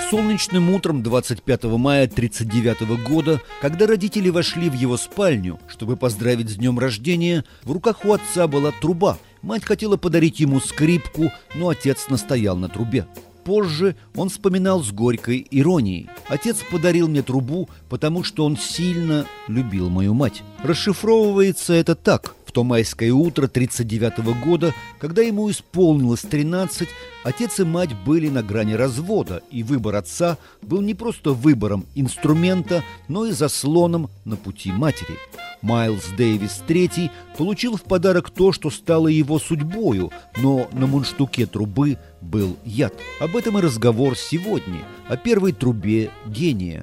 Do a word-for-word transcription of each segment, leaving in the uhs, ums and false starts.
Солнечным утром двадцать пятого мая тысяча девятьсот тридцать девятого года, когда родители вошли в его спальню, чтобы поздравить с днем рождения, в руках у отца была труба. Мать хотела подарить ему скрипку, но отец настоял на трубе. Позже он вспоминал с горькой иронией: «Отец подарил мне трубу, потому что он сильно любил мою мать». Расшифровывается это так: в то майское утро тридцать девятого года, когда ему исполнилось тринадцать, отец и мать были на грани развода, и выбор отца был не просто выбором инструмента, но и заслоном на пути матери. Майлз Дэвис третий получил в подарок то, что стало его судьбою, но на мундштуке трубы был яд. Об этом и разговор сегодня, о первой трубе гения.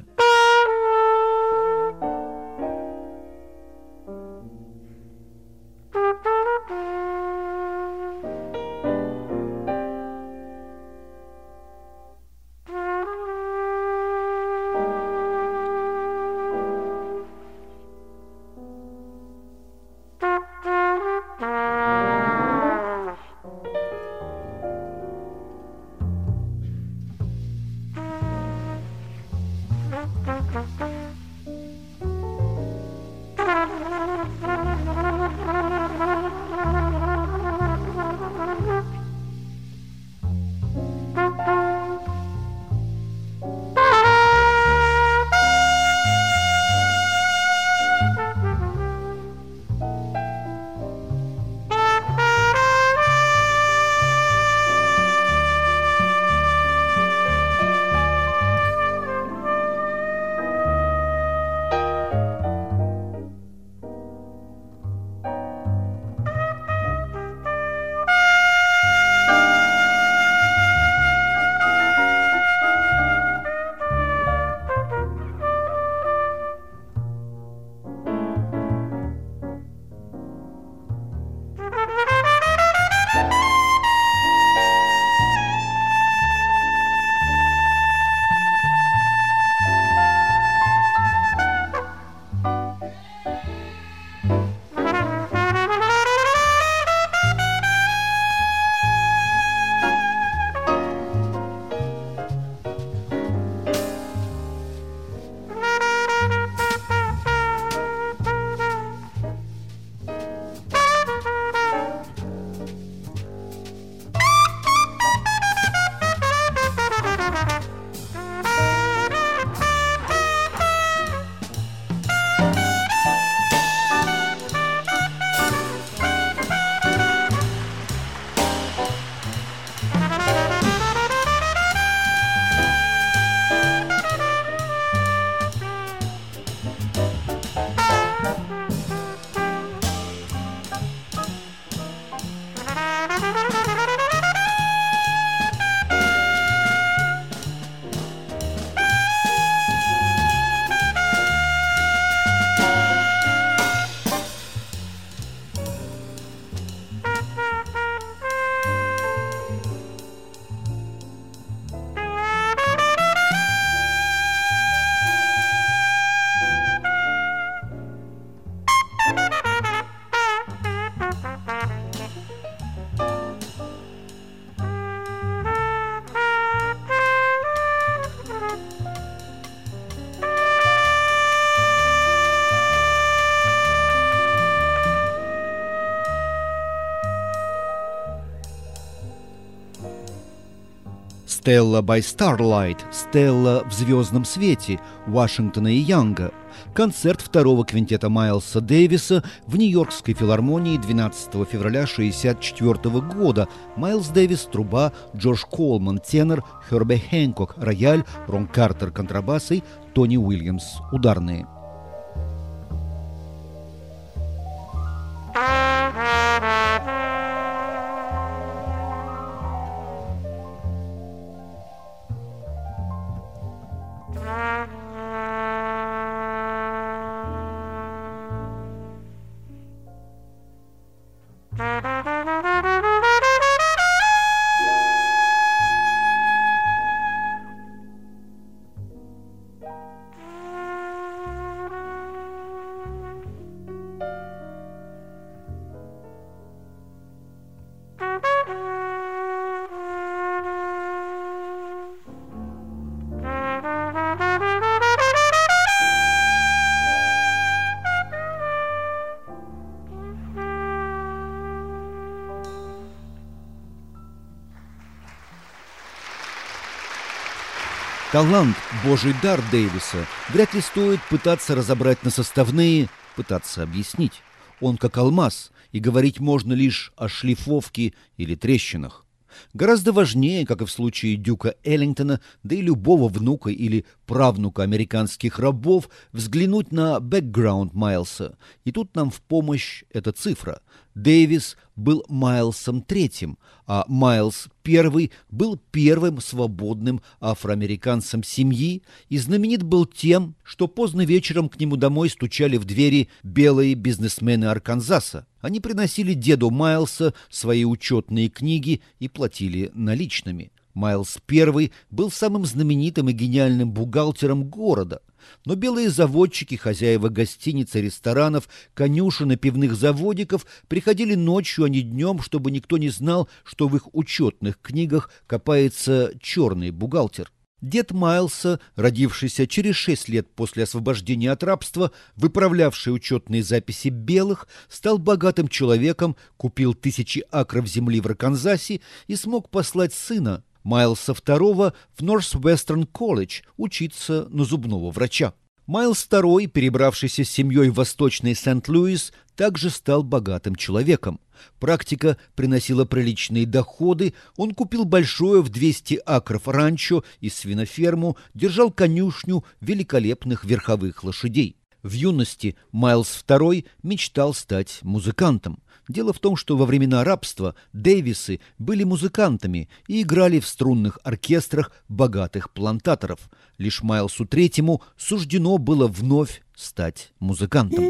«Stella by Starlight», «Стелла в звездном свете» Вашингтона и Янга. Концерт второго квинтета Майлса Дэвиса в Нью-Йоркской филармонии двенадцатого февраля тысяча девятьсот шестьдесят четвёртого года. Майлз Дэвис — труба, Джош Колман — тенор, Херби Хэнкок — рояль, Рон Картер — контрабасы, Тони Уильямс — ударные. Талант, божий дар Дэвиса, вряд ли стоит пытаться разобрать на составные, пытаться объяснить. Он как алмаз, и говорить можно лишь о шлифовке или трещинах. Гораздо важнее, как и в случае Дюка Эллингтона, да и любого внука или правнука американских рабов, взглянуть на бэкграунд Майлса. И тут нам в помощь эта цифра. Дэвис был Майлсом третьим, а Майлс первый был первым свободным афроамериканцем семьи и знаменит был тем, что поздно вечером к нему домой стучали в двери белые бизнесмены Арканзаса. Они приносили деду Майлса свои учетные книги и платили наличными. Майлс первый был самым знаменитым и гениальным бухгалтером города. Но белые заводчики, хозяева гостиниц и ресторанов, конюшен и пивных заводиков приходили ночью, а не днем, чтобы никто не знал, что в их учетных книгах копается черный бухгалтер. Дед Майлса, родившийся через шесть лет после освобождения от рабства, выправлявший учетные записи белых, стал богатым человеком, купил тысячи акров земли в Арканзасе и смог послать сына, Майлса второго, в Норс-Вестерн колледж учиться на зубного врача. Майлс второй, перебравшийся с семьей в восточный Сент-Луис, также стал богатым человеком. Практика приносила приличные доходы, он купил большое в двести акров ранчо и свиноферму, держал конюшню великолепных верховых лошадей. В юности Майлс второй мечтал стать музыкантом. Дело в том, что во времена рабства Дэвисы были музыкантами и играли в струнных оркестрах богатых плантаторов. Лишь Майлсу третьему суждено было вновь стать музыкантом.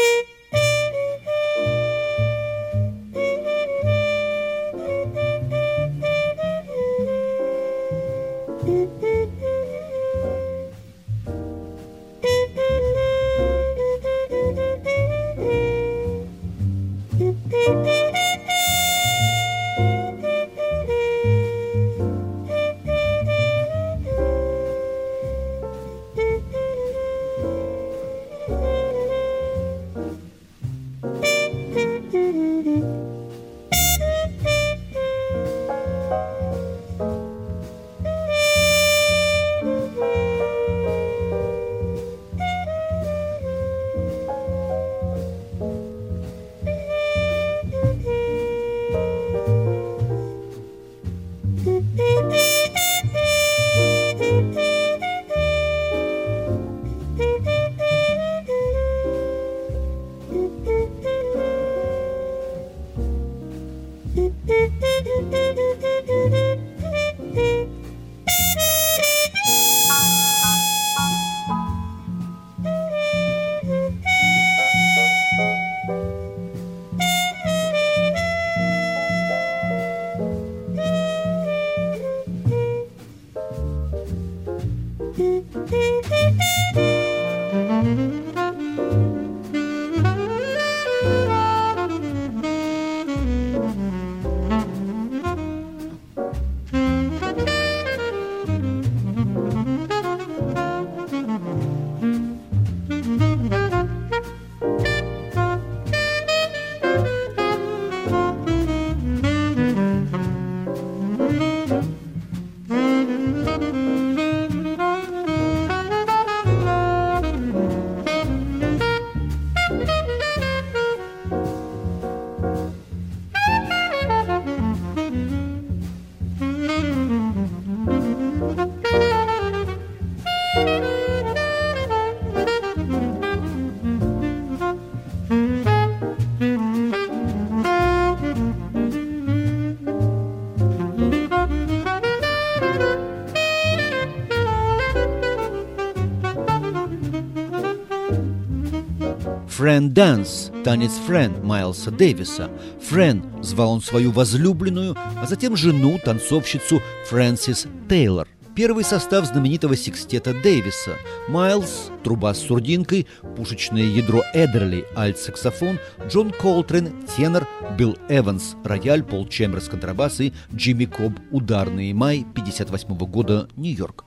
«Френ Данс» – танец Френ Майлса Дэвиса. Френ звал он свою возлюбленную, а затем жену, танцовщицу Фрэнсис Тейлор. Первый состав знаменитого секстета Дэвиса. Майлс – труба с сурдинкой, пушечное ядро Эдерли, альт-саксофон, Джон Колтрейн – тенор, Билл Эванс – рояль, Пол Чемберс – контрабас и Джимми Кобб – ударные. Май пятьдесят восьмого года, Нью-Йорк.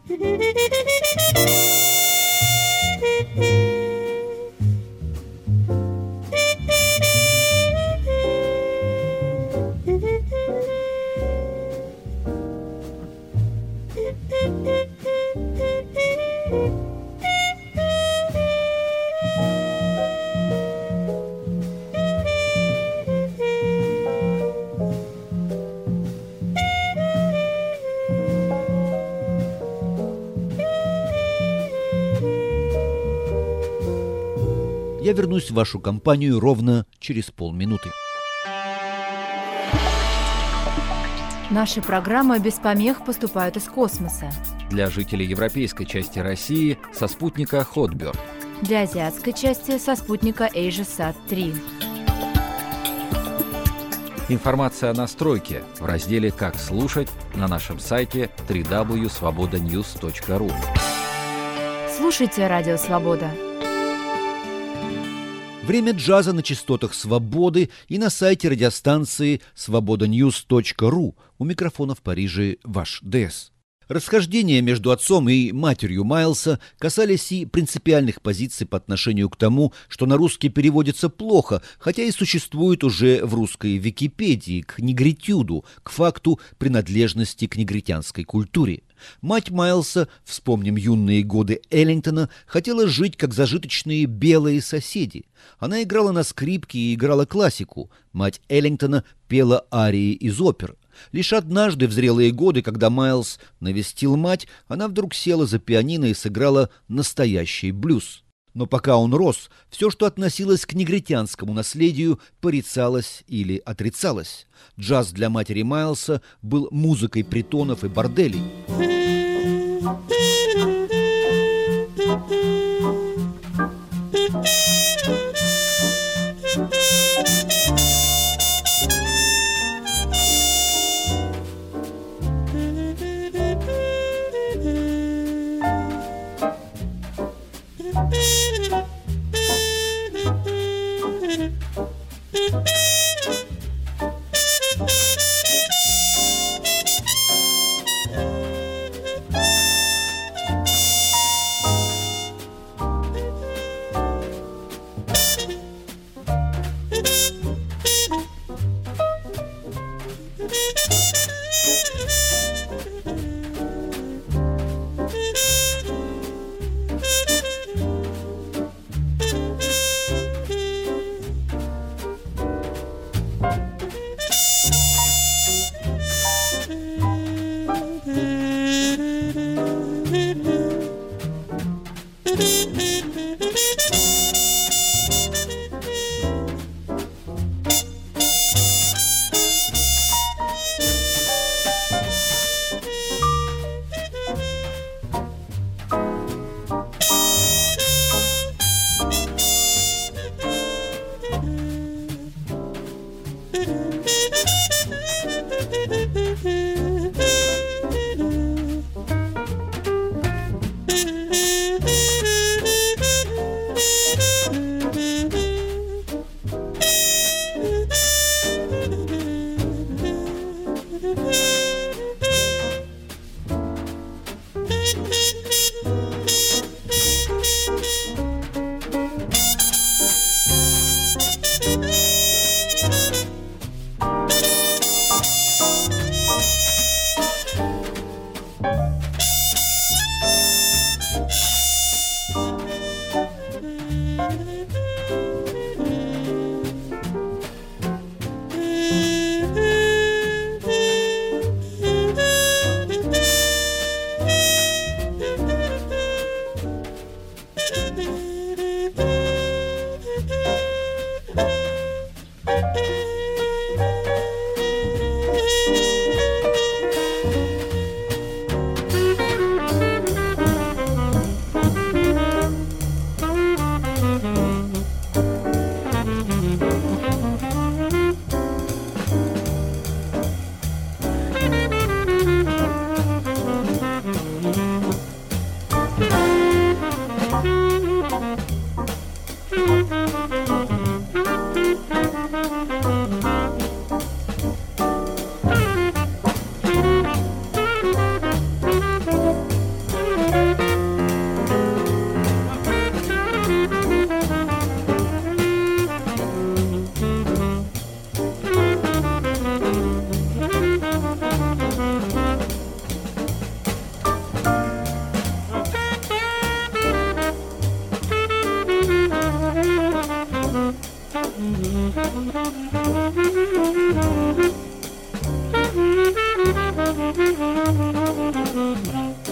Thank you. Я вернусь в вашу компанию ровно через полминуты. Наши программы без помех поступают из космоса. Для жителей европейской части России со спутника Hotbird. Для азиатской части со спутника AsiaSat три. Информация о настройке в разделе «Как слушать» на нашем сайте дабл ю дабл ю дабл ю точка свобода ньюс точка ру. Слушайте Радио Свобода. Время джаза на частотах «Свободы» и на сайте радиостанции свобода ньюс точка ру. У микрофона в Париже ваш ДС. Расхождения между отцом и матерью Майлса касались и принципиальных позиций по отношению к тому, что на русский переводится плохо, хотя и существует уже в русской Википедии, к негритюду, к факту принадлежности к негритянской культуре. Мать Майлса, вспомним юные годы Эллингтона, хотела жить как зажиточные белые соседи. Она играла на скрипке и играла классику. Мать Эллингтона пела арии из опер. Лишь однажды в зрелые годы, когда Майлс навестил мать, она вдруг села за пианино и сыграла настоящий блюз. Но пока он рос, все, что относилось к негритянскому наследию, порицалось или отрицалось. Джаз для матери Майлса был музыкой притонов и борделей.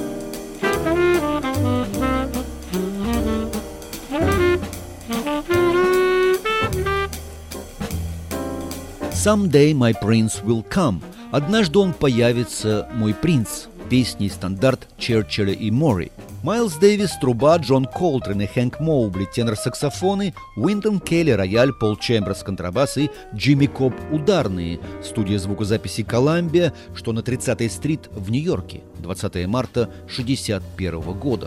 Thank you. «Someday my prince will come». «Однажды он появится, мой принц». Песни и стандарт Черчилля и Мори. Майлз Дэвис – труба, Джон Колтрейн и Хэнк Моубли – тенор-саксофоны, Уинтон Келли – рояль, Пол Чемберс – контрабас и Джимми Коб – ударные. Студия звукозаписи «Коламбия», что на тридцатой стрит в Нью-Йорке, двадцатого марта шестьдесят первого года.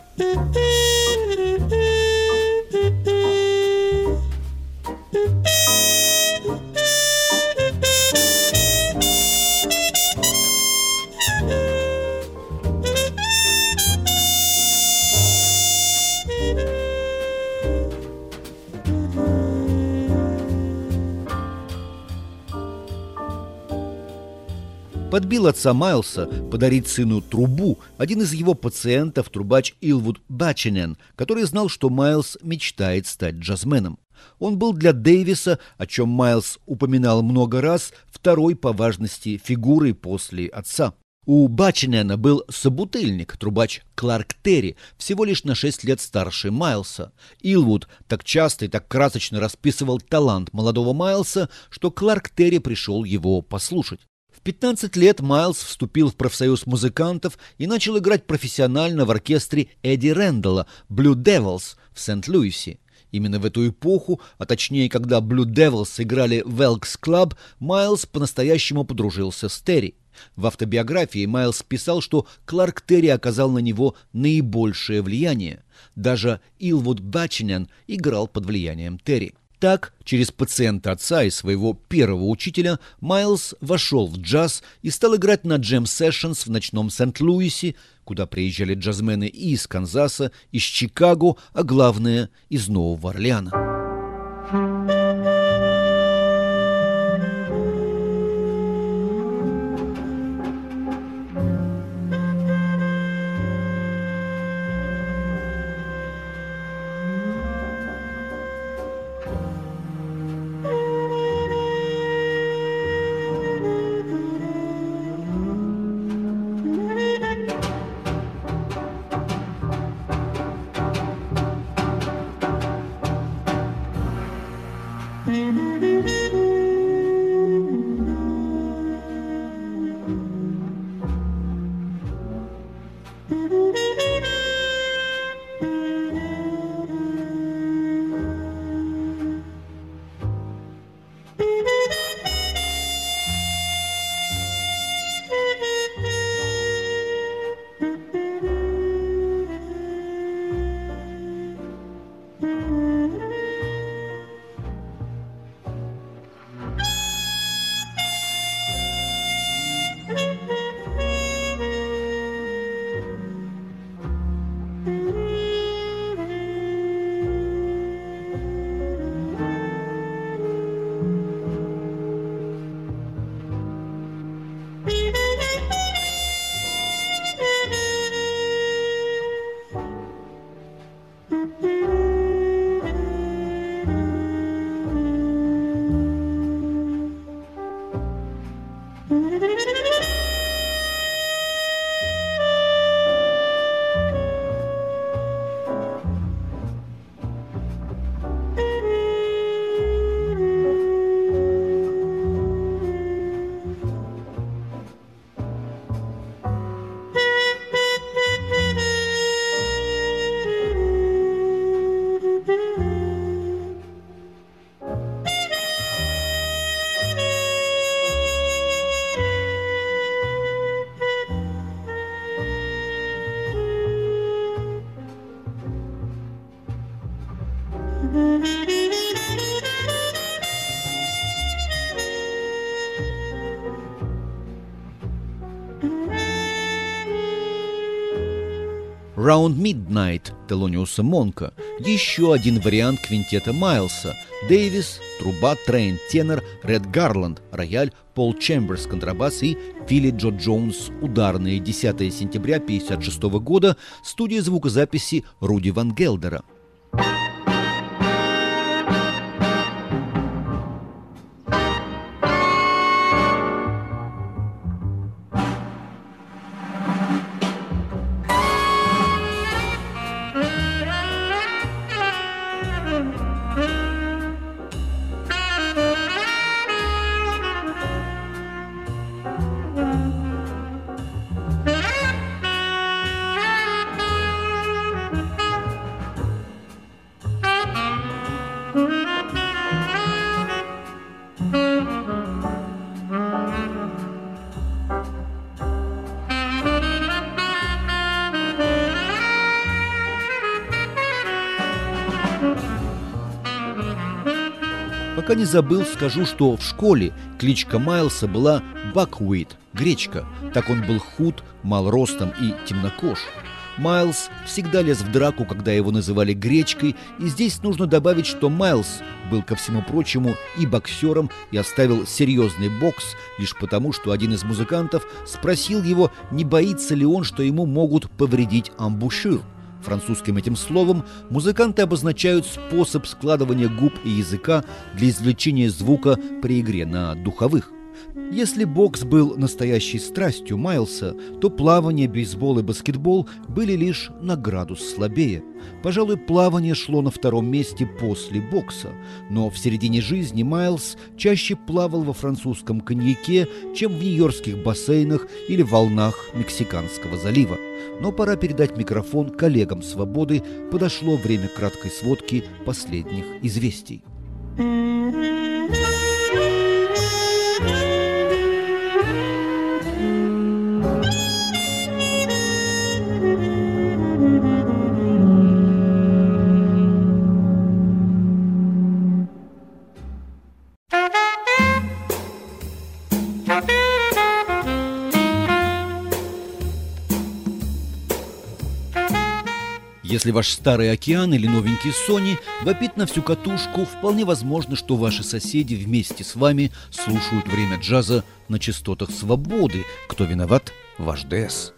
Подбил отца Майлса подарить сыну трубу один из его пациентов, трубач Илвуд Бачинен, который знал, что Майлс мечтает стать джазменом. Он был для Дэвиса, о чем Майлс упоминал много раз, второй по важности фигурой после отца. У Бачинена был собутыльник, трубач Кларк Терри, всего лишь на шесть лет старше Майлса. Илвуд так часто и так красочно расписывал талант молодого Майлса, что Кларк Терри пришел его послушать. В пятнадцать лет Майлс вступил в профсоюз музыкантов и начал играть профессионально в оркестре Эдди Рэндалла «Blue Devils» в Сент-Луисе. Именно в эту эпоху, а точнее, когда Blue Devils играли в Elks Club, Майлс по-настоящему подружился с Терри. В автобиографии Майлс писал, что Кларк Терри оказал на него наибольшее влияние. Даже Илвуд Бачинен играл под влиянием Терри. Так, через пациента отца и своего первого учителя, Майлс вошел в джаз и стал играть на джем-сессионс в ночном Сент-Луисе, куда приезжали джазмены и из Канзаса, из Чикаго, а главное, из Нового Орлеана. «Round Midnight» Телониуса Монка, еще один вариант квинтета Майлса. Дэвис, труба, Трейн, тенор, Ред Гарланд, рояль, Пол Чемберс, контрабас и Филли Джо Джонс, ударные. десятого сентября тысяча девятьсот пятьдесят шестого года, студия звукозаписи Руди Ван Гелдера. Пока не забыл, скажу, что в школе кличка Майлса была Баквит – гречка. Так он был худ, мал ростом и темнокож. Майлз всегда лез в драку, когда его называли гречкой, и здесь нужно добавить, что Майлз был, ко всему прочему, и боксером, и оставил серьезный бокс лишь потому, что один из музыкантов спросил его, не боится ли он, что ему могут повредить амбушюр. Французским этим словом музыканты обозначают способ складывания губ и языка для извлечения звука при игре на духовых. Если бокс был настоящей страстью Майлса, то плавание, бейсбол и баскетбол были лишь на градус слабее. Пожалуй, плавание шло на втором месте после бокса, но в середине жизни Майлс чаще плавал во французском коньяке, чем в нью-йоркских бассейнах или волнах Мексиканского залива. Но пора передать микрофон коллегам «Свободы», подошло время краткой сводки последних известий. Если ваш старый океан или новенький Sony вопит на всю катушку, вполне возможно, что ваши соседи вместе с вами слушают время джаза на частотах «Свободы». Кто виноват? Ваш ДС.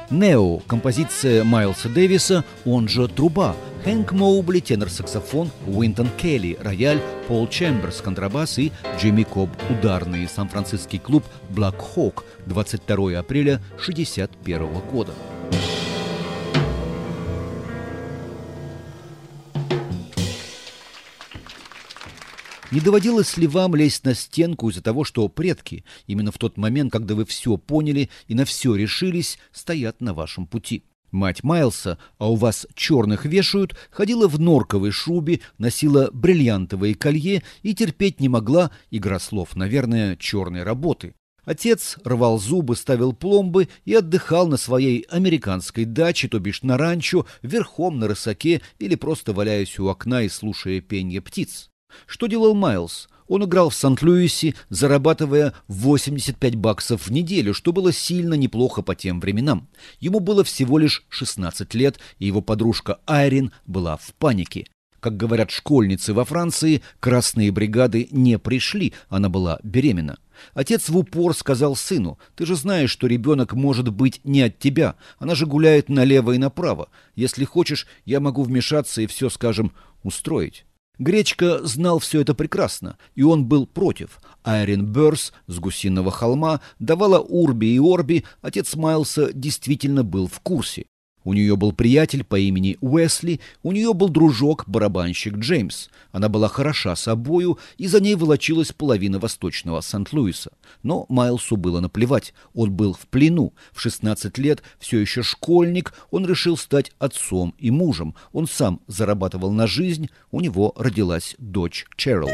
«Нео» — композиция Майлса Дэвиса, он же «Труба», Хэнк Моубли — тенор-саксофон, Уинтон Келли — рояль, Пол Чемберс — контрабас и Джимми Коб — ударный. Сан-Франциский клуб «Блэк Хок», двадцать второе апреля шестьдесят первого года. Не доводилось ли вам лезть на стенку из-за того, что предки, именно в тот момент, когда вы все поняли и на все решились, стоят на вашем пути? Мать Майлса, а у вас черных вешают, ходила в норковой шубе, носила бриллиантовые колье и терпеть не могла, игра слов, наверное, черной работы. Отец рвал зубы, ставил пломбы и отдыхал на своей американской даче, то бишь на ранчо, верхом на рысаке или просто валяясь у окна и слушая пение птиц. Что делал Майлс? Он играл в Сент-Луисе, зарабатывая восемьдесят пять баксов в неделю, что было сильно неплохо по тем временам. Ему было всего лишь шестнадцать лет, и его подружка Айрин была в панике. Как говорят школьницы во Франции, красные бригады не пришли, она была беременна. Отец в упор сказал сыну: «Ты же знаешь, что ребенок может быть не от тебя, она же гуляет налево и направо. Если хочешь, я могу вмешаться и все, скажем, устроить». Гречка знал все это прекрасно, и он был против. Айрин Бёрс с Гусиного холма давала Урби и Орби, отец Майлса действительно был в курсе. У нее был приятель по имени Уэсли, у нее был дружок-барабанщик Джеймс. Она была хороша собою, и за ней волочилась половина восточного Сент-Луиса. Но Майлсу было наплевать, он был в плену. В шестнадцать лет, все еще школьник, он решил стать отцом и мужем. Он сам зарабатывал на жизнь, у него родилась дочь Черил.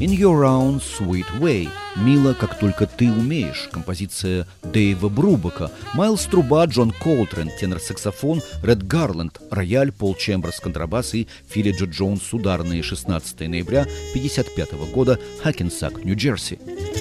«In Your Own Sweet Way» — «Мило, как только ты умеешь», композиция Дэйва Брубака, Майлз труба, Джон Колтрейн, тенор-саксофон, Ред Гарленд, рояль, Пол Чемберс, контрабас и Филли Джо Джонс, ударные, шестнадцатого ноября пятьдесят пятого года, Хакенсак, Нью-Джерси.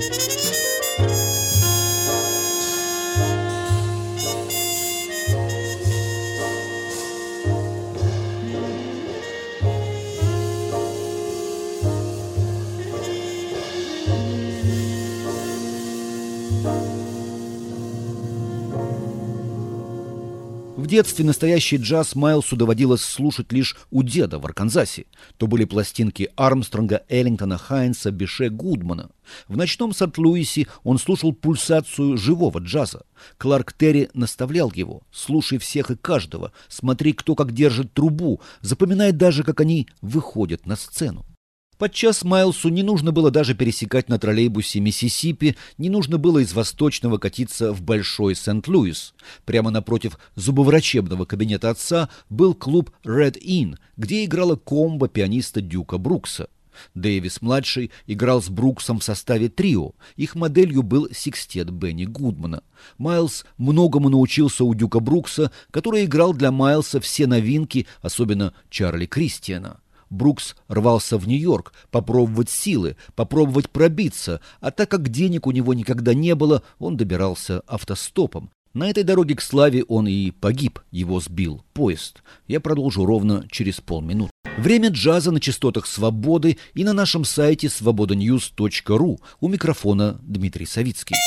В детстве настоящий джаз Майлсу доводилось слушать лишь у деда в Арканзасе. То были пластинки Армстронга, Эллингтона, Хайнса, Бише, Гудмана. В ночном Сент-Луисе он слушал пульсацию живого джаза. Кларк Терри наставлял его: слушай всех и каждого, смотри, кто как держит трубу, запоминай даже, как они выходят на сцену. Подчас Майлсу не нужно было даже пересекать на троллейбусе Миссисипи, не нужно было из Восточного катиться в Большой Сент-Луис. Прямо напротив зубоврачебного кабинета отца был клуб Red Inn, где играла комбо пианиста Дюка Брукса. Дэвис-младший играл с Бруксом в составе трио, их моделью был секстет Бенни Гудмана. Майлс многому научился у Дюка Брукса, который играл для Майлса все новинки, особенно Чарли Кристиана. Брукс рвался в Нью-Йорк попробовать силы, попробовать пробиться, а так как денег у него никогда не было, он добирался автостопом. На этой дороге к славе он и погиб, его сбил поезд. Я продолжу ровно через полминуты. Время джаза на частотах Свободы и на нашем сайте свобода ньюс точка ру. У микрофона Дмитрий Савицкий.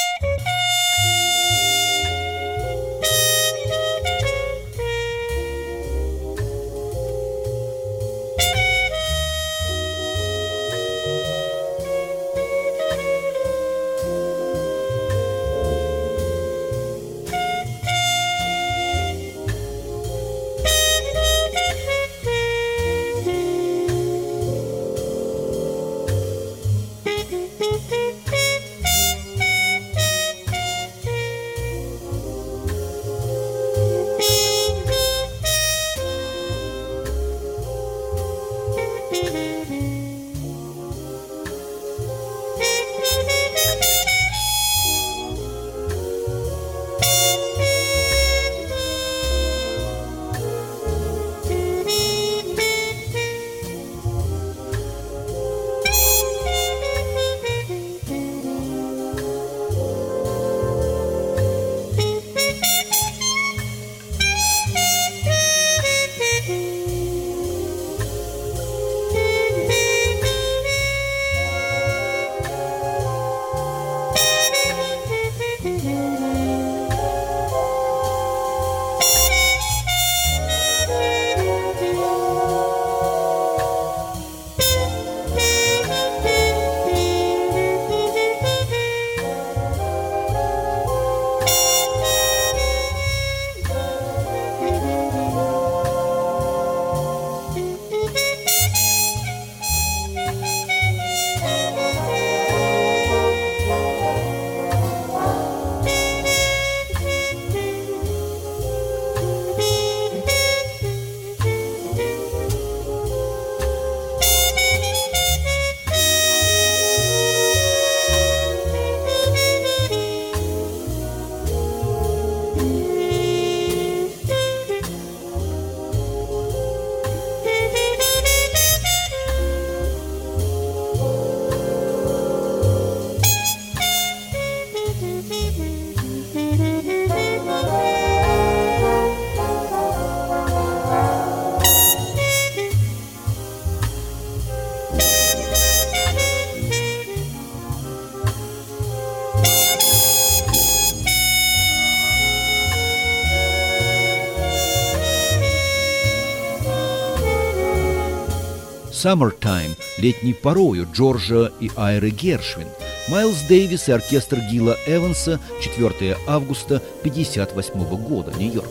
«Summertime» — «Летней порою» Джорджа и Айры Гершвин. Майлз Дэвис и оркестр Гила Эванса, четвёртого августа пятьдесят восьмого года, Нью-Йорк.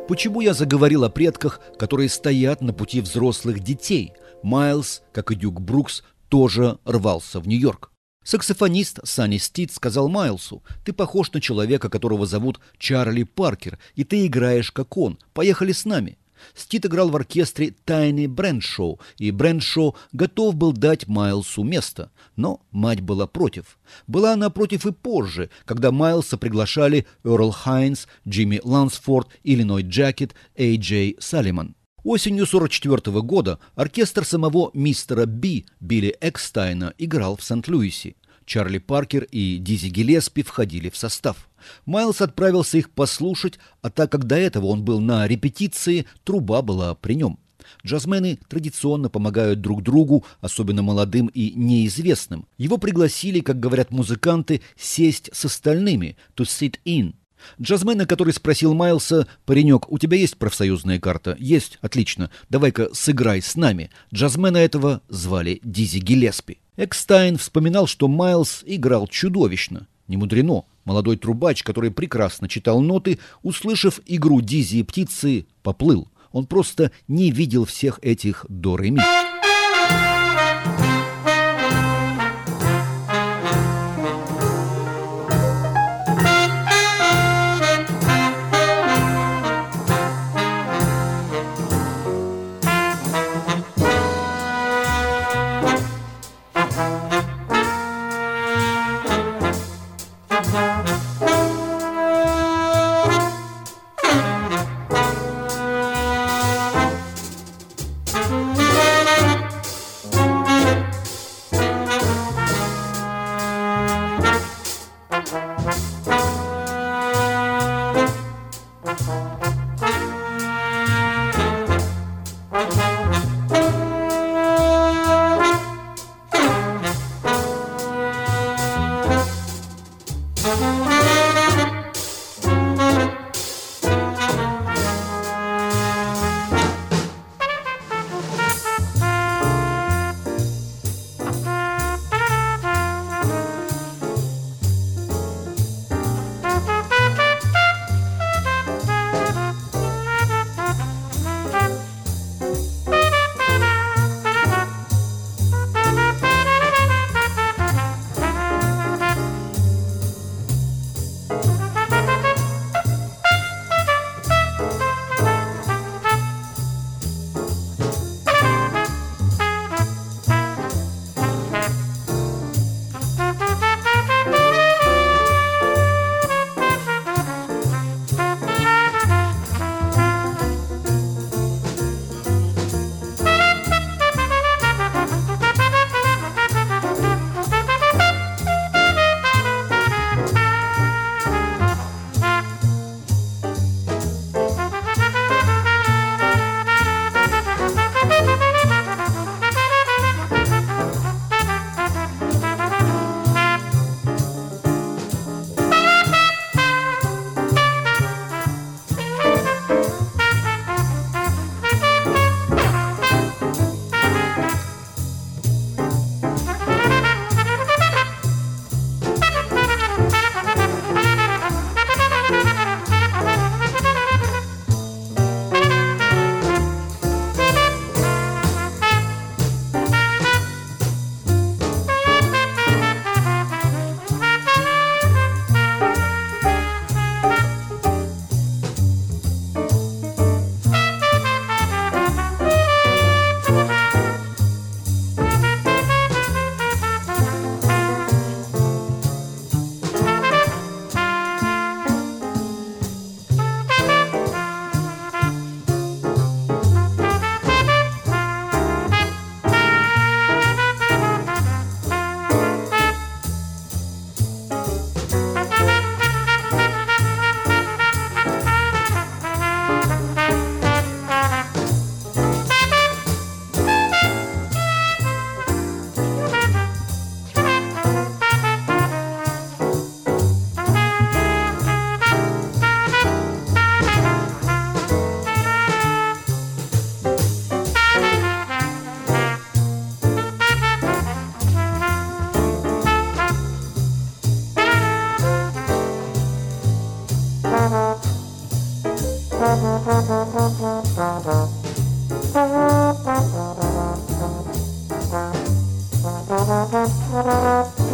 Почему я заговорил о предках, которые стоят на пути взрослых детей? Майлз, как и Дюк Брукс, тоже рвался в Нью-Йорк. Саксофонист Санни Стит сказал Майлсу: «Ты похож на человека, которого зовут Чарли Паркер, и ты играешь как он. Поехали с нами». Стит играл в оркестре Тайни Брэншоу, и Брэншоу готов был дать Майлсу место. Но мать была против. Была она против и позже, когда Майлса приглашали Эрл Хайнс, Джимми Лансфорд, Иллиной Джакет, Эй Джей Салливан. Осенью сорок четвёртого года оркестр самого мистера Би, Билли Экстайна, играл в Сент-Луисе. Чарли Паркер и Дизи Гиллеспи входили в состав. Майлз отправился их послушать, а так как до этого он был на репетиции, труба была при нем. Джазмены традиционно помогают друг другу, особенно молодым и неизвестным. Его пригласили, как говорят музыканты, сесть с остальными, to sit in. Джазмена, который спросил Майлса: «Паренек, у тебя есть профсоюзная карта?» «Есть, отлично, давай-ка сыграй с нами». Джазмена этого звали Дизи Гиллеспи. Экстайн вспоминал, что Майлз играл чудовищно. Не мудрено. Молодой трубач, который прекрасно читал ноты, услышав игру Дизи и птицы, поплыл. Он просто не видел всех этих до ре ми.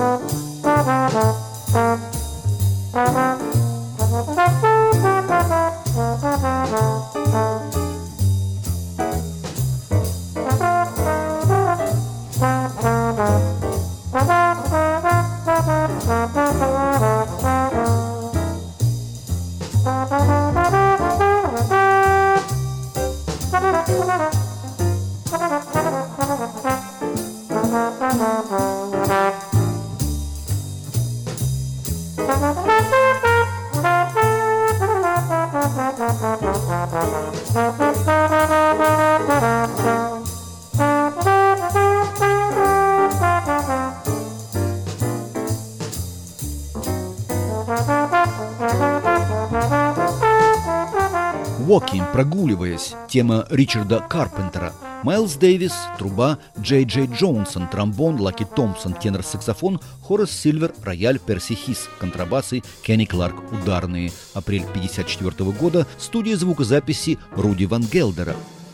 «Walking», прогуливаясь, тема Ричарда Карпентера. Майлз Дэвис – труба, Джей Джей Джонсон – тромбон, Лаки Томпсон – тенор-саксофон, Хорас Сильвер – рояль, Перси Хис – контрабасы, Кенни Кларк – ударные. Апрель пятьдесят четвёртого года. Студия звукозаписи Руди Ван Гелдера.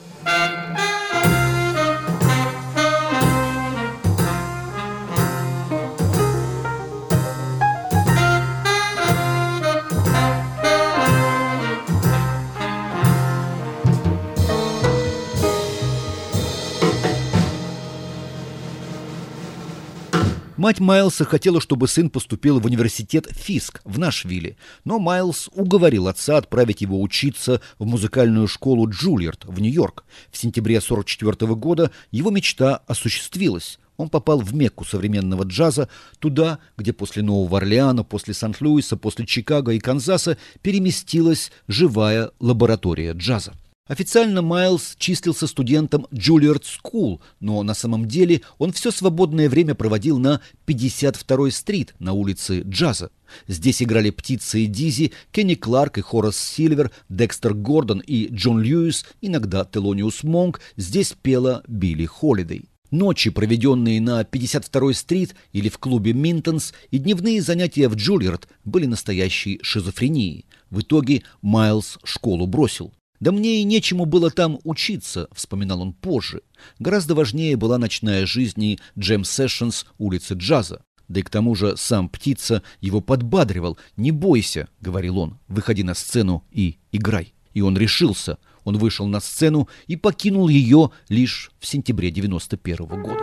Мать Майлса хотела, чтобы сын поступил в университет Фиск в Нашвилле, но Майлз уговорил отца отправить его учиться в музыкальную школу Джульярд в Нью-Йорк. В сентябре сорок четвёртого года его мечта осуществилась. Он попал в Мекку современного джаза, туда, где после Нового Орлеана, после Сант-Луиса, после Чикаго и Канзаса переместилась живая лаборатория джаза. Официально Майлз числился студентом Juilliard School, но на самом деле он все свободное время проводил на пятьдесят второй стрит на улице Джаза. Здесь играли Птица и Дизи, Кенни Кларк и Хорас Сильвер, Декстер Гордон и Джон Льюис, иногда Телониус Монк, здесь пела Билли Холидей. Ночи, проведенные на пятьдесят второй стрит или в клубе Минтонс, и дневные занятия в Juilliard были настоящей шизофренией. В итоге Майлз школу бросил. «Да мне и нечему было там учиться», — вспоминал он позже. Гораздо важнее была ночная жизнь и джем-сессионс улицы Джаза. Да и к тому же сам Птица его подбадривал. «Не бойся», — говорил он, — «выходи на сцену и играй». И он решился. Он вышел на сцену и покинул ее лишь в сентябре девяносто первого года.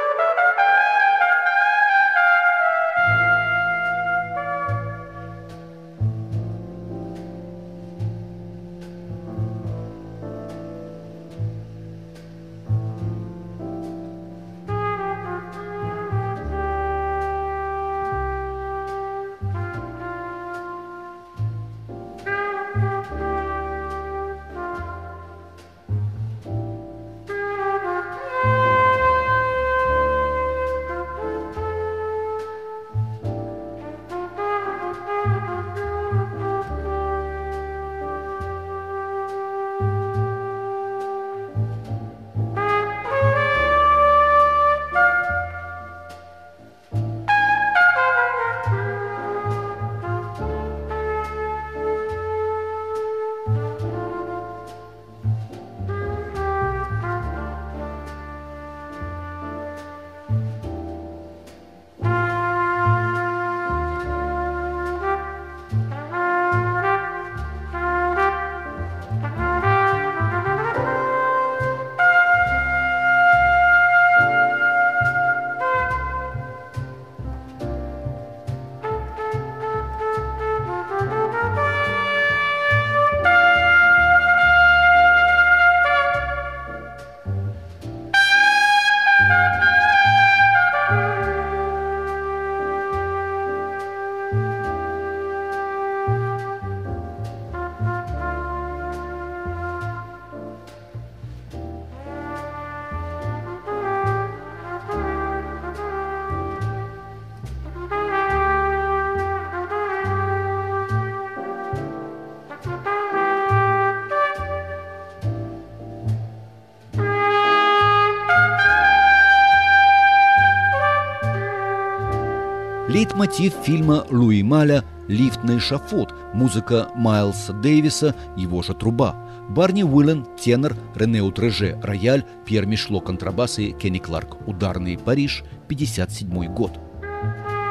Лейтмотив фильма Луи Маля «Лифт на эшафот», музыка Майлса Дэвиса, его же труба. Барни Уиллен – тенор, Рене Утреже – рояль, Пьер Мишло – контрабасы, Кенни Кларк – ударный, Париж, пятьдесят седьмой год.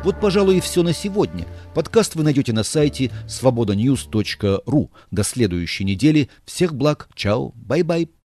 Вот, пожалуй, и все на сегодня. Подкаст вы найдете на сайте свобода ньюс точка ру. До следующей недели. Всех благ. Чао. Бай-бай.